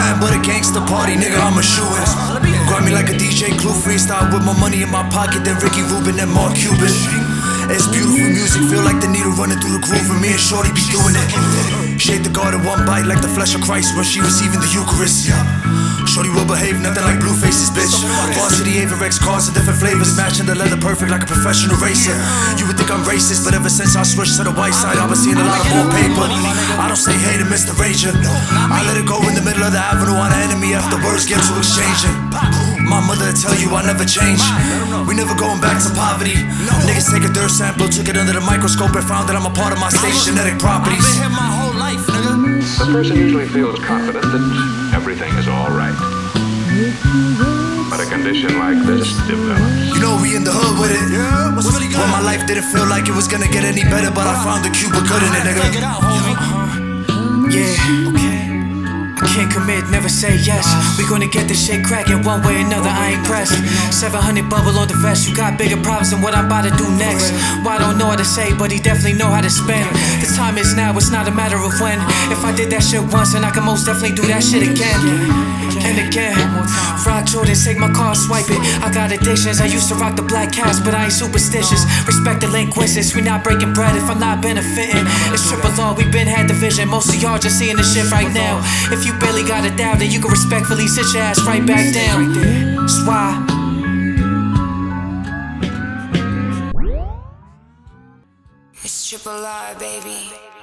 nothing but a gangsta party, nigga, I'm a shoo-in. Grind me like a DJ Clue freestyle with my money in my pocket, then Ricky Rubin and Mark Cuban. It's beautiful music, feel like the needle running through the groove, and me and Shorty be doing it. Shake the guard in one bite like the flesh of Christ when she receiving the Eucharist. Shorty will behave nothing like Blueface's bitch. Varsity Avirex cars in different flavors, matching the leather perfect like a professional racer. You would think I'm racist, but ever since I switched to the white side, I was seeing a lot of more paper. I don't say hey to Mr. Ranger, I let it go in the middle of the avenue on an enemy after words get to exchanging. My mother tell you I never change. We never going back to poverty. Niggas take a dirt sample, took it under the microscope and found that I'm a part of my state's genetic properties. I've been here my whole life, nigga. The person usually feels confident that everything is alright. But a condition like this develops. You know we in the hood with it. Yeah, what's really good? Well, my life didn't feel like it was gonna get any better, but I found the Cuba good in it, nigga. Yeah, okay. I can't commit, never say yes. We gonna get this shit cracking one way or another, I ain't pressed. 700 bubble on the vest, you got bigger problems than what I'm about to do next. Well, I don't know how to say, but he definitely know how to spend. The time is now, it's not a matter of when. If I did that shit once, then I can most definitely do that shit again. And again, rock Jordan, take my car, swipe it. I got addictions, I used to rock the black cats, but I ain't superstitious. Respect the linguistics, we not breaking bread if I'm not benefiting. It's triple R, we been had division. Most of y'all just seeing this shit right now. If you barely got it down, then you can respectfully sit your ass right back down. That's why. It's Triple R, baby.